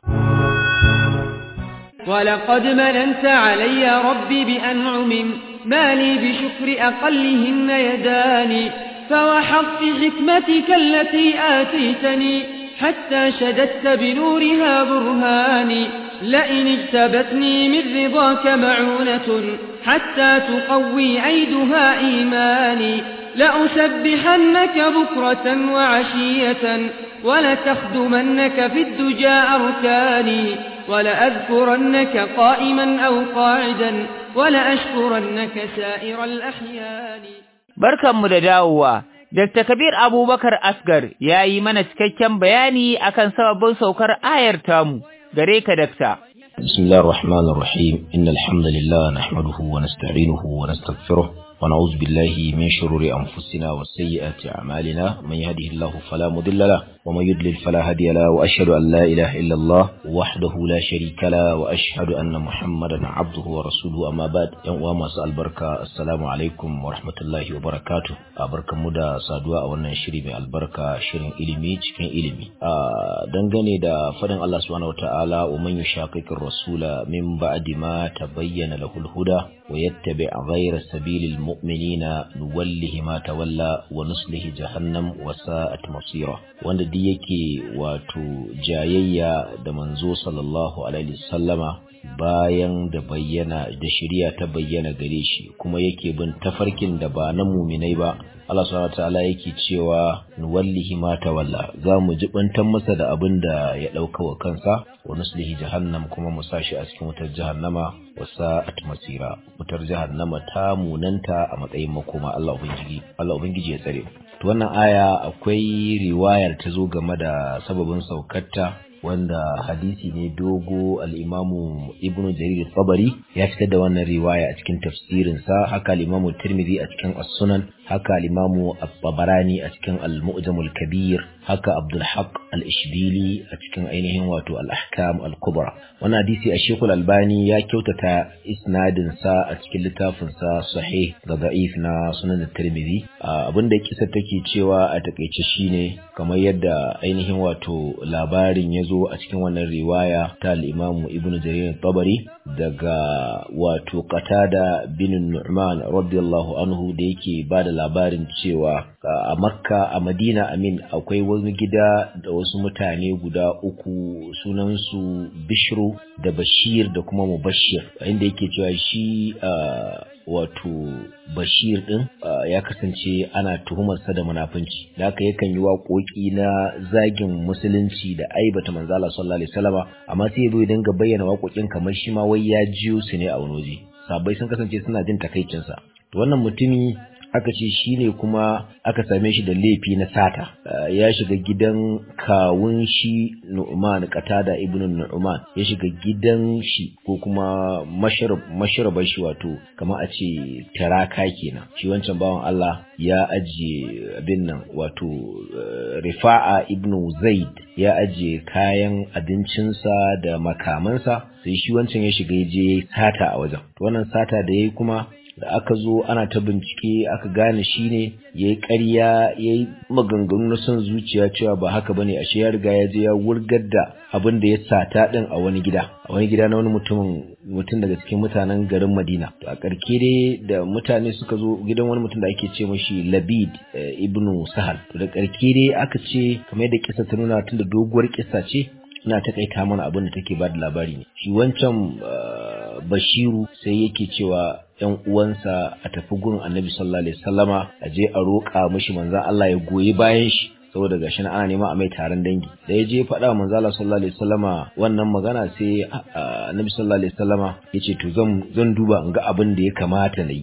[SPEAKER 6] ولقد مننت علي ربي بأنعم ما لي بشكر أقلهن يداني فوحظت حكمتك التي آتيتني حتى شددت بنورها برهاني لئن اجتبتني من رضاك معونة حتى تقوي عيدها إيماني لأسبحنك بكرة وعشية ولتخدمنك في الدجى أركاني ولأذكرنك قائما أو قاعدا ولأشكرنك سائر الأحيان.
[SPEAKER 2] Barkanmu da dawowa. Dr. Kabir Abubakar Asgar ya yi mana cikakken bayani akan sababin saukar ayar tamu. Gare ka, Dakta.
[SPEAKER 7] Bismillahir Rahmanir Rahim. Innal hamdalillah nahmaduhu wa nasta'inuhu wa nastaghfiruh. ونعوذ بالله من شرور أنفسنا وسيئات أعمالنا من يهده الله فلا مضل له ومن يضلل فلا هادي له وأشهد أن لا إله إلا الله وحده لا شريك له وأشهد أن محمدا عبده ورسوله أما بعد يوم مساء البركة السلام عليكم ورحمة الله وبركاته بركة مدى صادوا أولنا شري من البركة شرين إلمي cikin ilimi dangane da fadin Allah subhanahu wataala wa man yushaqiqir rasula min ba'di ma tabayyana lahul huda ويتبع غير سبيل المؤمنين نوله ما تولى ونصله جهنم وساءت مصيره. wanda duk yake wato jayayya da manzo sallallahu alaihi wasallama bayan da shari'a ta bayyana gare shi kuma yake bin tafarkin da ba na muminai ba, Allah subhanahu wataala yake cewa nuwallihi ma tawalla, za mu jibantar masa da abin da ya dauka wa kansa, wa nuslihi jahannam, kuma mu sashi a cikin wutar jahannama, wa sa'at masira, wutar jahannama ta munanta a matsayin makoma. Allah ubangiji ya tsare. To wannan aya akwai riwayar ta zo game da sababin saukarta, wanda hadisi ne dogo. al-Imamu Ibn Jarir al-Tabari ya fitar da wannan riwaya a cikin tafsirinsa, haka al-Imamu Tirmidhi a cikin As-Sunan, haka al-Imamu At-Tabarani a cikin Al-Mu'jam al-Kabir, haka Abdul Haq al-Ishbili a cikin ainihin wato Al-Ahkam al-Kubra. Wannan hadisi a Sheikh Al-Albani ya kyautata isnadin sa a cikin littafin sa Sahih da Da'if na Sunan Tirmidhi. Abinda kisa take cewa a takeice shine kamar yadda ainihin wato labarin ya zo a cikin wannan riwaya ta al-Imam Ibn Jarir al-Tabari daga wato Qatada bin Nu'man radiyallahu anhu, da yake bada labarin cewa a Makka, a Madina amin, akwai wani gida da wasu mutane guda uku, sunansu Bishru da Bashir da kuma Mubashir, inda yake cewa shi wato Bashir din ya kasance ana tuhumarsa da munafunci, da haka yakan yi waƙoƙi na zagin musulunci da aibata manzo Allah sallallahu alaihi wasallama, amma sai ya dinga bayyana waƙoƙin kamar shi ma wai ya jiyo su ne a wani waje. Sabai sun kasance suna jin takaicin sa. To wannan mutumi aka ce shi ne kuma aka same shi da laifi na sata. Ya shiga gidan kawun shi Nu'man, Qatada ibn Nu'man, ya shiga gidan shi ko kuma mashrabar shi, wato kamar a ce taraka kenan. Shi wancan bawan Allah ya ajiye abin nan, wato Rifa'a ibn Zaid ya ajiye kayan abincinsa da makamansa, sai shi wancan ya shiga je sata a wajen. Wannan sata da yayi kuma da aka zo ana ta bincike aka gane shi ne ya yi ƙarya, ya yi maganganu na son zuciya cewa ba haka ba ne, ashe ya riga ya je ya wurgar da abin da ya sata ɗin a wani gida na wani mutum daga cikin mutanen garin Madina. To a ƙarke dai da mutane suka zo gidan wani mutum da ake ce mashi Labid ibnu Sahal. To da ƙarke dai aka ce kamar yadda kisa ta nuna, tun da doguwar kisa ce, ina takaita mana abin da take ba da labari ne. Shi wancan Bashiru sai yake cewa ‘yan uwansa a tafi gun Annabi sallallahu alaihi wasallama, a je a roƙa mishi manzon Allah ya goyi bayan shi, saboda gashi na ana nema a mai taron dangi. Da ya je faɗa manzon Allah sallallahu alaihi wasallama wannan magana, sai Annabi sallallahu alaihi wasallama yace to zan duba in ga abin da ya kamata nayi,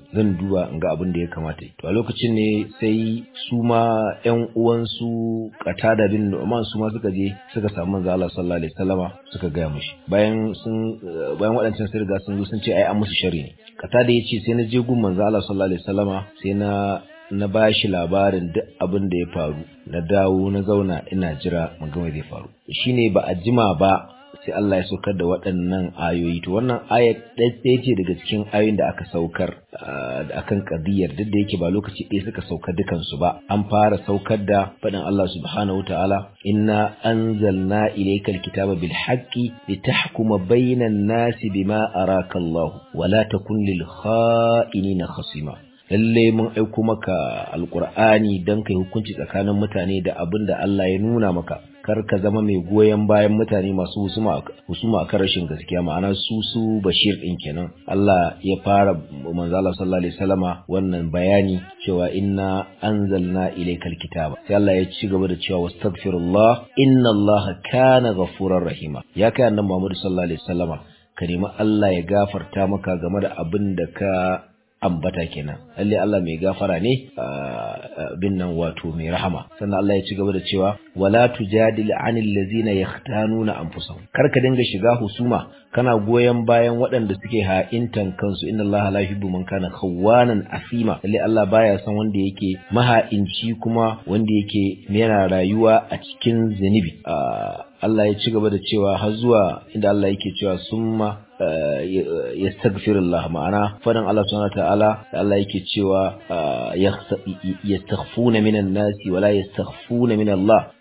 [SPEAKER 7] to a lokacin ne sai su ma ‘yan uwansu Qatada bin Nu'man su ma suka je suka samu manzon Allah sallallahu alaihi wasallama suka gaya mishi, bayan waɗancan sun riga sun zo sun ce ai an musu sharri ne. Qatada yace sai na je gun manzon Allah sallallahu alaihi wasallama, sai na ba shi labarin duk abin da ya faru, na dawo na zauna ina jira mu ga me zai faru. Shine ba a jima ba sai Allah ya saukar da waɗannan ayoyi. To wannan aya ɗaya ce daga cikin ayoyin da aka saukar akan qadiyar, duk da yake ba lokaci ɗaya suka saukar dukansu ba. An fara saukar da faɗin Allah subhanahu wataala, inna anzalna ilaykal kitaba bil haqqi litahkuma bainan nasi bima araka Allah wa la takun lil kha'inina khasima. Lalle mun aiko maka alqur'ani dan kai hukunci tsakanin mutane da abin da Allah ya nuna maka, kar ka zama mai goyen bayan mutane masu husuma akan rashin gaskiya, ma'ana su Bashir din kenan. Allah ya fara manzo Allah sallallahu alaihi wasallama wannan bayani cewa inna anzalna ilaykal kitaba, sai Allah ya ci gaba da cewa wastaghfirullah inna Allah kana ghafurar rahima. Ya kai annabi Muhammad sallallahu alaihi wasallama, ka nemi Allah ya gafarta maka game da abin da ka ambata kenan. Lalle Allah mai gafara ne, bin nan wato mai rahama. Sannan Allah ya ci gaba da cewa wala tujadil anil ladzina yahtanuna anfusahum, kar ka dinga shiga husuma kana goyen bayan waɗanda suke ha'intan kansu. Inna Allah la yuhibbu man kana khawanan asima. Lalle Allah baya son wanda yake maha'inci kuma wanda yake yana rayuwa a cikin zunubi. Allah ya ci gaba da cewa har zuwa inda Allah yake cewa summa yastaghfirullah, ma'ana fadan Allah subhanahu wataala da Allah yake cewa yastaghfuna minan nasi wala yastaghfuna min Allah,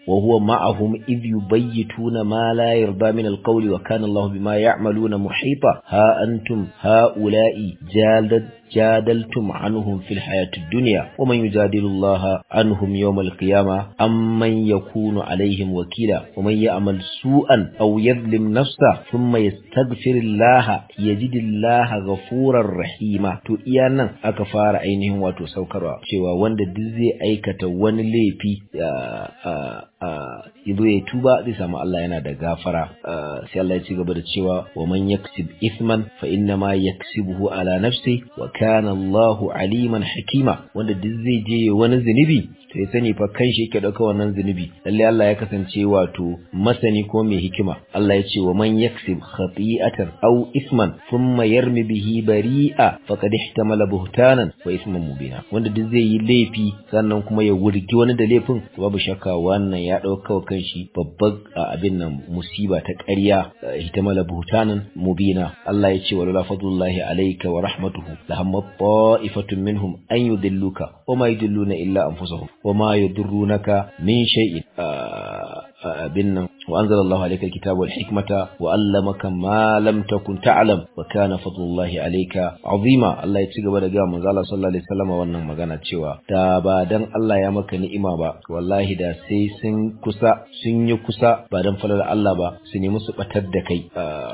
[SPEAKER 7] wa huwa ma'ahum idh yubayyituna ma la yarda min al-qawli wa kana Allahu bima ya'maluna muhita ha antum ha'ula'i جادلتم عنهم في الحياة الدنيا ومن يجادل الله عنهم يوم القيامة أمن يكون عليهم وكيلا ومن يعمل سوءا أو يظلم نفسه ثم يستغفر الله يجد الله غفورا رحيما تو iyanan aka fara ainihin wato saukarwa cewa wanda duk zai aikata wani laifi yazo ya tuba zai samu Allah yana da gafara sai Allah ya ci gaba da cewa wa man yaksib ithman fa inna ma yaksibuhu ala nafsi wa kana Allahu aliman hakima wanda duk zai je wani zunubi to ya sani fa kan shi yake dauka wannan zunubi lalle Allah ya kasance wato masani ko mai hikima Allah ya ce wa man yaksib khati'atan aw isman thumma yarmi bihi bari'a faqad ihtamala buhtanan wa isman mubina wanda duk zai yi laifi sannan kuma ya wurgi wani da laifin to babu shakka wannan ya dauka kan shi babban abin nan musiba ta ƙarya ihtamala buhtanan mubina Allah ya ce wala fadlullahi alayka wa rahmatuhu lahamma ta'ifatun minhum an yudilluka wa ma yudilluna illa anfusahum wa ma yadurrunaka min shay'in binnan wa anzalallahu alayka alkitaba wal hikmata wa 'allamaka ma lam takun ta'lam wa kana fadlullahi alayka 'azima Allah ya ci gaba da ga manzo Allah sallallahu alaihi wasallam wannan magana cewa da ba dan Allah ya maka ni'ima ba wallahi da sai sun yi kusa ba dan falala Allah ba su nemi su batar da kai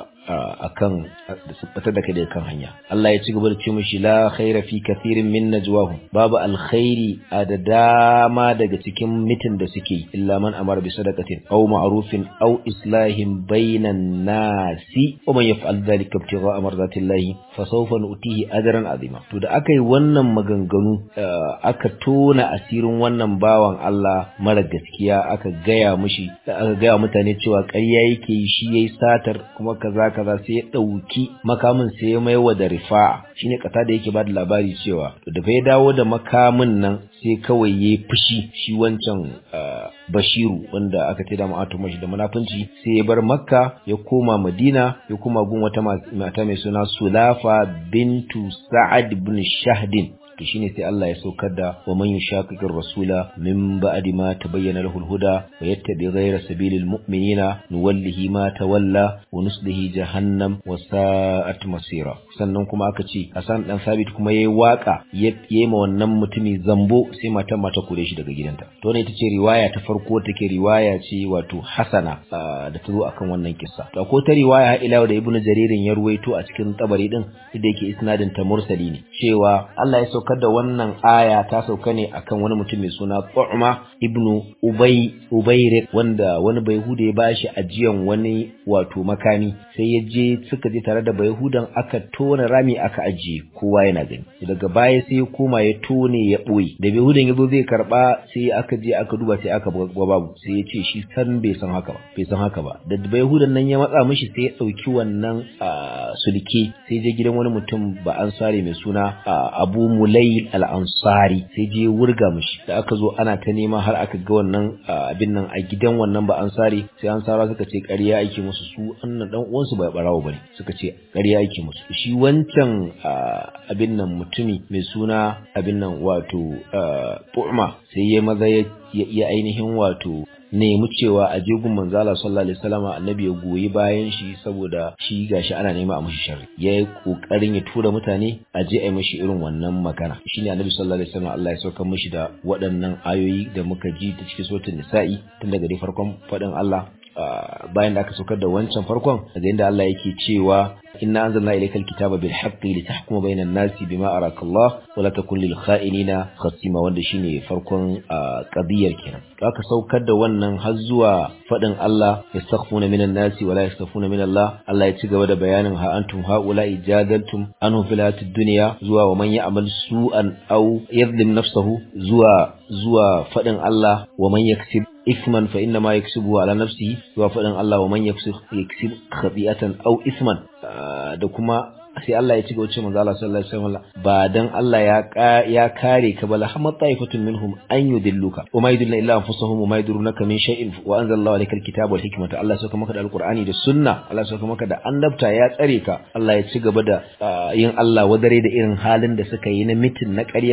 [SPEAKER 7] akan su batar da kai daga kan hanya Allah ya ci gaba da ce mishi la khaira fi kathirin min najwahum babu alkhairi a da dama daga cikin mitin da suke illa man amara bi sadaqatin aw ma'rufin aw islahin bainan nasi wa man yaf'al dhalika ibtigha'a mardatillahi fa sawfa nu'tihi ajran azima to da aka yi wannan maganganu aka tona asirin wannan bawan Allah mara gaskiya aka gaya mutane cewa ƙarya yake shi yayi satar kuma kaza sai ya dauki makamin sai ya maiwa da rifa'a shine kasa da yake bada labari cewa to da bai dawo da makamin nan sai kawai yayi fushi shi wancan Bashiru wanda aka tada mu ato mashi da munafunci sai ya bar Makka ya koma Madina ya koma gun wata mata mai suna Sulafa bintu Sa'ad ibn Shahdin to shine sai Allah ya saukar da wa man yushaqiqir rasula min ba'di ma tabayyana lahu al-huda wa yattabi ghayra sabilil mu'minina nuwallihi ma tawalla wa nuslihi jahannam wa sa'at masira sannan kuma aka ce Hassan dan Sabit kuma yayi waka yayi ma wannan mutumi zambo sai mata kore shi daga gidanta to ne tace riwaya ta farko take riwaya ce wato hasana da ta zo akan wannan kissa to ko ta riwaya ila da Ibn Jaririn ya ruwaito a cikin tabari din da yake isnadin ta mursali ne cewa Allah ya saukar da wannan aya ta sauka ne akan wani mutum mai suna Tu'ma ibnu Ubayr wanda wani Bayhuda ya bashi ajiyan wani wato makami sai ya je suka je tare da Bayhudan aka tona rami aka ajiye kowa yana gani daga baya sai ya koma ya tone ya boye da Bayhudan yazo zai karba sai aka je aka duba sai aka babu sai ya ce shi san bai san haka ba da Bayhudan nan ya matsa mishi sai ya dauki wannan sulke sai je gidan wani mutum ba ansari mai suna Abu Mulayl al-Ansari sai je wurga mishi da aka zo ana ta nema har aka ga wannan abin nan a gidan wannan ba ansari sai ansara suka ce ƙarya ake musu su annan dan uwansu ba barawo bane suka ce ƙarya ake musu shi wancan abin nan mutumi mai suna abin nan wato Tu'ma sai ya maza ya ainihin wato nemi cewa a jegun manzala sallallahu alaihi wasallam annabi ya goyi bayan shi saboda shi gashi ana nema a mushi sharri yayi kokarin ya tura mutane a je ai mishi irin wannan magana shine annabi sallallahu alaihi wasallam Allah ya sauka mishi da waɗannan ayoyi da muka ji ta cikin suratul nisa'i tun daga farkon fadin Allah bayan da aka saukar da wancan farkon daga inda Allah yake cewa inna anzalna ilaykal kitaba bil haqqi litahkuma bainan nasi bima araka Allah wa la takun lil kha'inina khasima wanda shine farkon qadiyar kenan aka saukar da wannan har zuwa fadin Allah yastakhfuna minan nasi wa la yastakhfuna min Allah Allah ya ci gaba da bayanin ha antum haula ijadaltum anhum fil hayatid dunya zuwa wa man ya'mal su'an aw yadhlim nafsahu zuwa fadin Allah wa man yaksib isman fa inna ma yaksubu ala nafsihi wa fadin Allah wa man yaksib khati'atan aw isman da kuma sai Allah ya ci gaba ce manzo Allah sallallahu alaihi wasallam ba dan Allah ya kare ka bala hamma taifatun minhum an yudilluka wa ma yudilluna illa anfusuhum wa ma yadurunaka min shay'in wa anzalallahu alayka alkitaba wal hikmata Allah ya saka maka da alqur'ani da sunna Allah ya saka maka da annabta ya tsare ka Allah ya ci gaba da yin Allah wadare da irin halin da suka yi na mitin na ƙarya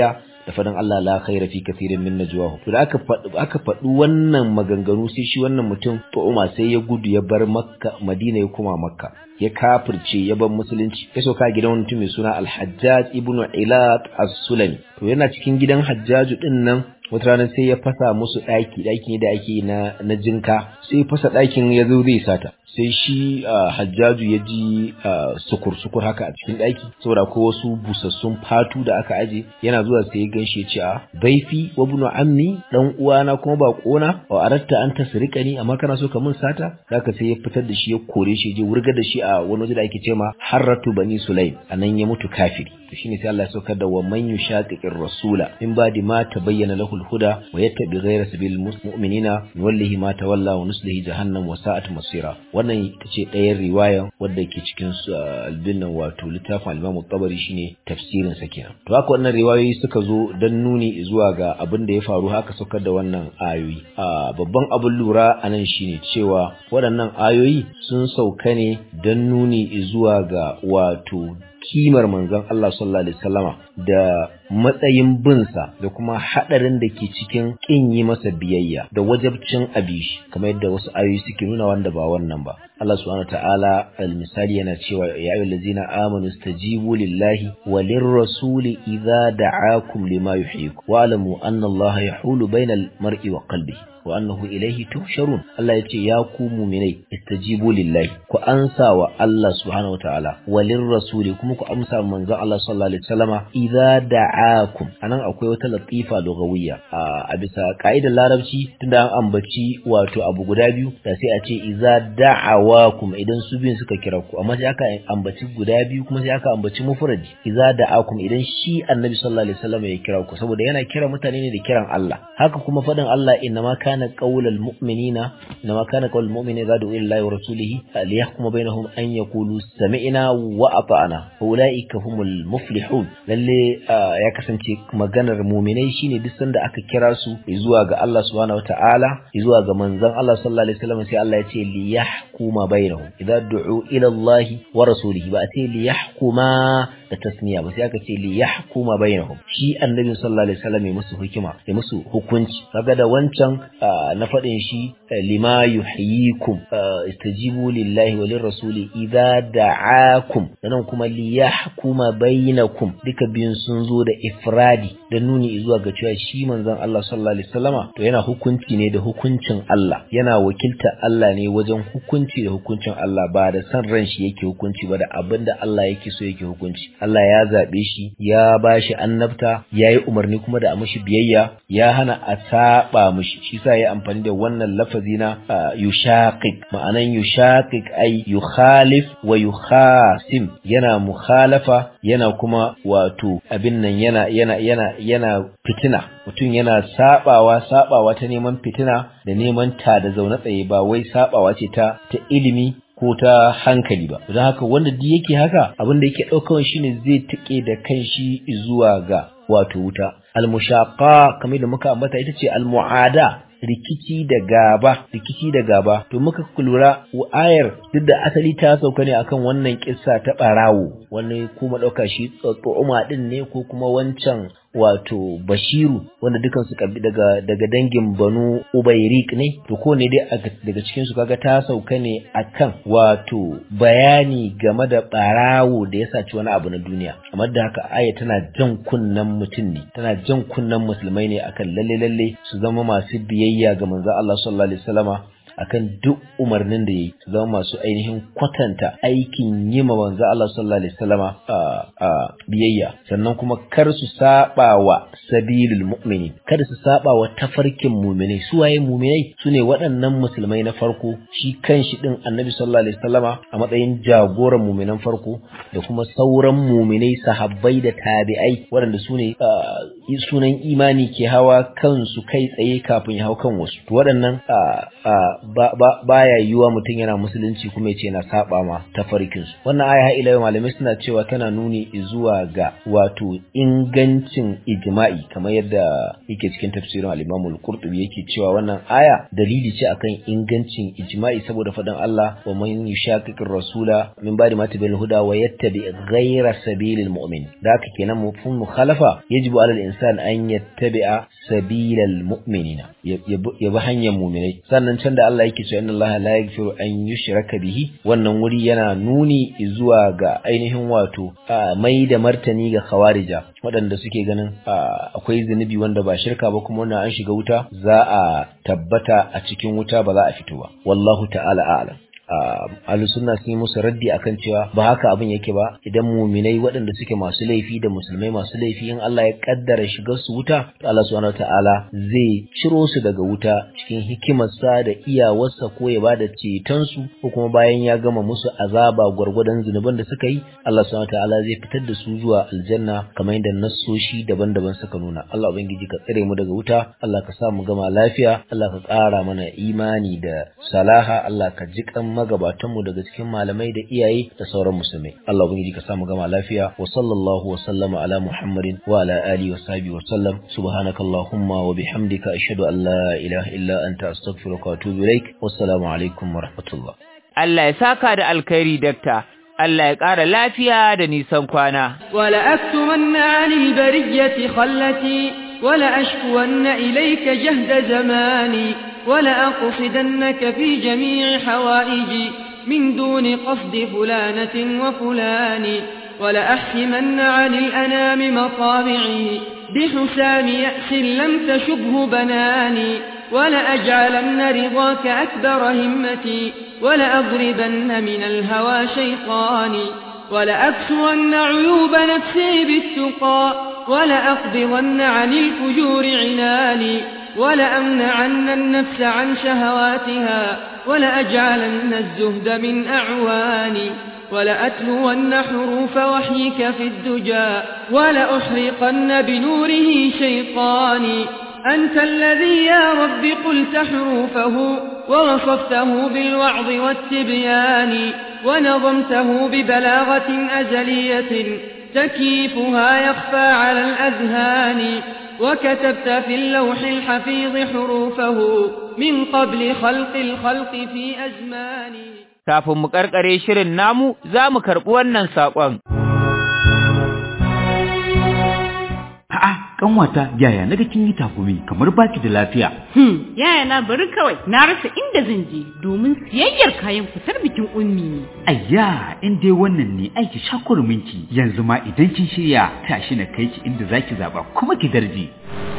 [SPEAKER 7] da fadan Allah la khaira fi kathirin min najwahum to da aka faɗi wannan maganganu sai shi wannan mutum Tu'uma sai ya gudu ya bar Makka Madina ya koma Makka ya kafirce ya bar musulunci ya sauka gidan wani mutum mai suna Al-Hajjaj ibn Ilat as-Sulami to yana cikin gidan Hajjaju din nan wata rana sai ya fasa musu ɗaki da ake na jinka sai fasa ɗakin ya zo zai sata sai shi Hajjaju ya ji sukur haka a cikin ɗaki saboda ko wasu busassun fatu da aka aje yana zuwa sai ya ganshi ya ce a baifi wa ibn ammi dan uwana kuma ba kona wa aratta an tasriqani amma kana so ka mun sata haka sai ya fitar da shi ya kore shi je wurgar da shi a wani waje da ake cewa Harratu Bani Sulaim anan ya mutu kafiri to shine sai Allah ya saukar da wa man yushaqiqir rasula in ba'di ma tabayyana lahu al-huda wa yattabi ghayra sabilil mu'minina nuwallihi ma tawalla wa nuslihi jahannam wa sa'at masira wannan ita ce ɗayan riwaya wadda ke cikin albinnan wato littafin al-Imam tabari shine tafsirin sa kenan to haka wannan riwayoyi suka zo dan nuni zuwa ga abin da ya faru haka saukar da wannan ayoyi babban abin lura anan shine cewa waɗannan ayoyi sun sauka ne dan nuni zuwa ga wato kimar manzon Allah sallallahu alaihi wasallama da matsayin binsa da kuma hadarin da ke cikin kin yi masa biyayya da wajabcin abishi kamar yadda wasu ayoyi suke nuna wanda ba wannan ba Allah subhanahu wataala al-misali yana cewa ya ayyuhallazina amanu stajibu lillahi walir rasuli idza da'akum lima yuhyikum wa'lamu anna Allah yahulu bainal mar'i wa qalbihi wa annahu ilayhi tuhsharun Allah yace ya ku mu'minai istajibu lillahi ku ansa wa Allah subhanahu wataala walir rasuli kuma ku amsa manzon Allah sallallahu alaihi wasallama idza da'akum anan akwai wata latifa lugawiyya a bisa kaidar larabci tunda an ambaci wato abu guda biyu da sai a ce idza da'awakum idan su biyun suka kira ku amma sai aka ambaci guda biyu kuma sai aka ambaci mufradi idza da'akum idan shi annabi sallallahu alaihi wasallama ya kira ku saboda yana kira mutane ne da kiran Allah haka kuma fadin Allah innama كان قول المؤمنين إنما كان قول المؤمنين إذا دعوا إلى الله ورسوله ليحكم بينهم أن يقولوا سمعنا وأطعنا أولئك هم المفلحون للي ya kasance maganar mu'minai shine duk sanda aka kira su zuwa ga Allah subhanahu wataala zuwa ga manzon Allah sallallahu alaihi wasallam sai Allah ya ce liyahkuma bainahum idza du'u ila Allah wa rasulihi ba sai liyahkuma da tasniya ba sai aka ce liyahkuma bainahum shi annabi sallallahu alaihi wasallam ya musu hikima ya musu hukunci kaga da wancan na faɗin shi lima yuhyikum istajibu lillahi walir rasuli idza da'akum nan kuma liyahkuma bainakum duka biyun sun zo da ifradi da nuni zuwa ga cewa shi manzon Allah sallallahu alaihi wasallama to yana hukunci ne da hukuncin Allah yana wakilta Allah ne wajen hukunci da hukuncin Allah ba da san ran shi yake hukunci ba da abinda Allah yake so yake hukunci Allah ya zabe shi ya bashi annabta yayi umarni kuma da a mishi biyayya ya hana a saba mishi shi sa ya amfani da wannan lafazi na yushaqiq ma'anan yushaqiq ay yukhalif wa yukhasim yana mukhalafa yana kuma wato abin nan yana fitina mutum yana sabawa ta neman fitina da neman ta da zaune tsaye ba wai sabawa ce ta ilimi ko ta hankali ba don haka wanda duk yake haka abin da yake daukawan shine zai tike da kanshi zuwa ga wato wuta al-mushaqqa kamar da muka ambata ita ce al-mu'ada rikici da gaba to muka lura ayar duk da asali ta sauka ne akan wannan kissa ta barawo wani kuma dauka shi Tu'uma din ne ko kuma wancan wato Bashiru wanda dukan su daga dangin Banu Ubayriq ne to ko ne dai daga cikin su kaga ta sauka ne akan wato bayani game da barawo da ya saci wani abu na duniya amma da haka aya tana jan kunnan mutum ne tana jan kunnan musulmai ne akan lalle su zama masu biyayya ga manzo Allah sallallahu alaihi wasallama akan duk umarnin da yayi su zama masu ainihin kwatanta aikin yi ma manzo Allah sallallahu alaihi wasallama biyayya sannan kuma kar su saba wa sabilul mu'minin kada su saba wa tafarkin mu'minai su waye mu'minai sune waɗannan musulmai na farko shi kanshi din Annabi sallallahu alaihi wasallama a matsayin jagoran mu'minan farko da kuma sauran mu'minai sahabbai da tabi'ai waɗanda sune sunan imani ke hawa kansu kai tsaye kafin ya hau kan wasu to waɗannan baya yiwa mutum yana musulunci kuma yace yana saba ma tafarkin su. Wannan aya ila yau malamai suna cewa tana nuni zuwa ga wato ingancin ijma'i kamar yadda yake cikin tafsirin al-Imam al-Qurtubi yake cewa wannan aya dalili ce akan ingancin ijma'i saboda faɗin Allah wa man yushaqiqir rasula min ba'di ma tabayyana huda wa yattabi ghayra sabilil mu'min. Da haka kenan mafhum mukhalafa yajibu 'ala al-insan an yattabi'a sabilal mu'minina, ya bi hanyar mu'minai. Sannan can da Allah yake cewa inna Allah la yaghfiru an yushraka bihi, wannan wuri yana nuni zuwa ga ainihin wato mai da martani ga khawarija waɗanda suke ganin akwai zunubi wanda ba shirka ba kuma wannan an shiga wuta za a tabbata a cikin wuta ba za a fito ba. Wallahu ta'ala a'lam. Al-sunna sun yi musu raddi akan cewa ba haka abin yake ba. Idan muminai waɗanda suke masu laifi da musulmai masu laifi in Allah ya kaddara shigar su wuta, to Allah subhanahu wataala zai ciro su daga wuta cikin hikimarsa da iyawarsa, ko ya bada ceton su, ko kuma bayan ya gama musu azaba gwargwadon zunuban da suka yi, Allah subhanahu wataala zai fitar da su zuwa aljanna kamar yadda nassoshi daban-daban suka nuna. Allah ubangiji ka tsare mu daga wuta, Allah ka sa mu gama lafiya, Allah ka ƙara mana imani da salaha, Allah ka jiƙan magabatanmu daga cikin malamai da iyaye da sauran musulmai. Allah ubangiji ka samu gama lafiya. Wa sallallahu wa sallama ala Muhammadin wa ala alihi wa sahbihi wa sallam. Subhanakallahumma wa bihamdika ashhadu an la ilaha illa anta astaghfiruka wa atubu ilaik. Wassalamu alaikum wa rahmatullah.
[SPEAKER 2] Allah ya saka da alkhairi dakta. Allah ya ƙara lafiya da nisan kwana.
[SPEAKER 6] Wala aktumanna 'anil bariyyati khallati ولا أشكون إليك جهد زماني ولا أقصدنك في جميع حوائجي من دون قصد فلانة وفلان ولا أحكمن عن الأنام مطامعي بحسام يأس لم تشبه بناني ولا أجعلن رضاك أكبر همتي ولا أضربن من الهوى شيطاني ولا أكسون عيوب نفسي بالتقى ولا أقبضن عن الفجور عناني ولا أمنعن النفس عن شهواتها ولا أجعلن الزهد من أعواني ولا أتلون حروف وحيك في الدجى ولا أحرقن بنوره شيطاني أنت الذي يا رب قلت حروفه ووصفته بالوعظ والتبيان ونظمته ببلاغة أزلية تكييفها يخفى على الأذهان وكتبت في اللوح الحفيظ حروفه من قبل خلق الخلق في أزمان.
[SPEAKER 2] Kafin mu karkare shirin namu za mu karɓi wannan saƙon.
[SPEAKER 3] A'a, kanwata yaya naga kin yi takumi kamar baki da lafiya.
[SPEAKER 4] Yaya na bari kawai na rasa inda zan je domin siyayyar kayan fitar bikin ummi ne.
[SPEAKER 3] Ayya, in dai wannan ne aiki shakurminki. Yanzu ma idan kin shirya tashi na kai ki inda zaki zaba kuma ki darje.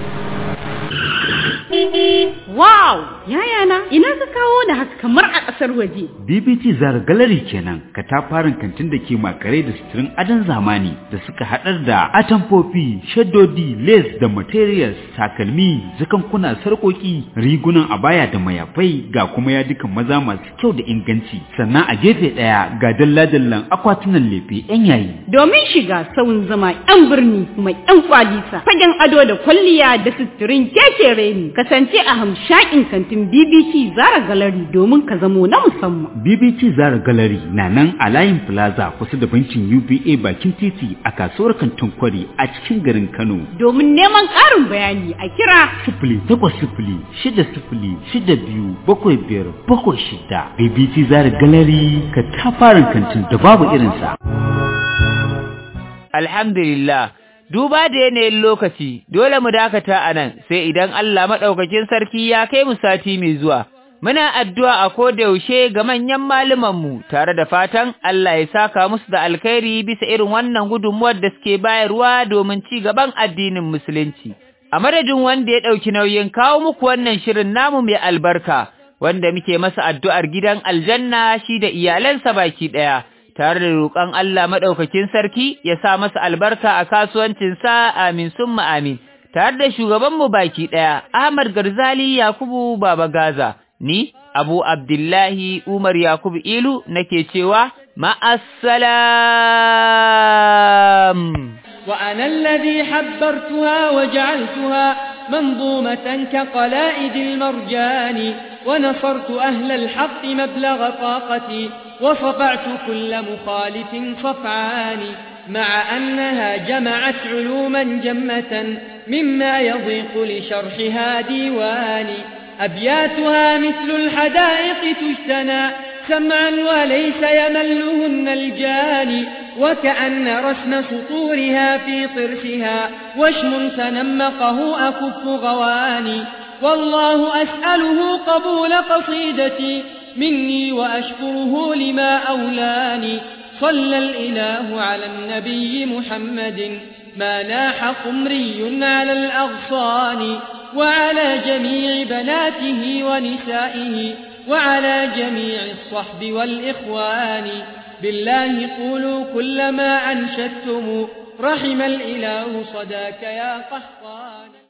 [SPEAKER 4] Wow! Yaya na, ina ka kawo da haka kamar a ƙasar waje.
[SPEAKER 3] BBT Zara Gallery kenan, katafaren kantin da ke makare da suturin adon zamani da suka haɗar da atamfofi, shaddodi, lace da materials, takalmi, zakankuna, sarƙoƙi, rigunan abaya da mayafai, ga kuma yadukan maza masu kyau da inganci. Sannan a gefe ɗaya ga dalla-dallan akwatunan lefe 'yan yayi.
[SPEAKER 4] Domin shiga sauyin zama 'yan birni mai 'yan kwalisa, fagen ado da kwalliya da suturin kekere ne. Kasance a hamshakin kantin BBC Zara Gallery domin ka zamo na musamman.
[SPEAKER 3] BBC Zara Gallery na nan a layin Plaza kusa da bankin UBA bakin titi a kasuwar kantin Kwari a cikin garin Kano.
[SPEAKER 4] Domin neman ƙarin bayani a kira
[SPEAKER 3] 08060627576. BBC Zara Gallery ka tafarin kantin da babu irinsa.
[SPEAKER 2] Alhamdulillah. Duba da yanayin lokaci, dole mu dakata a nan, sai idan Allah maɗaukakin sarki ya kai mu sati mai zuwa. Muna addu'a a koda yaushe ga manyan malumanmu, tare da fatan Allah ya saka musu da alkhairi bisa irin wannan gudunmuwar da suke bayarwa domin ci gaban addinin Musulunci. A madadin wanda ya ɗauki nauyin kawo muku wannan shirin namu mai albarka, wanda muke masa addu'ar gidan aljanna shi da iyalansa baki ɗaya. Tare da roƙon Allah maɗaukakin sarki ya sa masa albarka a kasuwancinsa, amin summa amin. Tare da shugabanmu baki ɗaya, Ahmad Garzali Yakubu Baba Gaza, ni Abu Abdullahi Umar Yakubu Ilu nake cewa ma'assalam.
[SPEAKER 6] وأنا الذي حبرتها وجعلتها منظومة كقلائد المرجان ونصرت أهل الحق مبلغ طاقتي وصفعت كل مخالف صفعان مع أنها جمعت علوما جمة مما يضيق لشرحها ديواني أبياتها مثل الحدائق تجتنى سمعا وليس يملهن الجاني وكأن رسم سطورها في طرسها وشم تنمقه أكف غواني والله أسأله قبول قصيدتي مني وأشكره لما أولاني صلى الإله على النبي محمد ما ناح قمري على الأغصان وعلى جميع بناته ونسائه وعلى جميع الصحب والإخوان بالله قولوا كل ما أنشدتم رحم الإله صداك يا قحطان.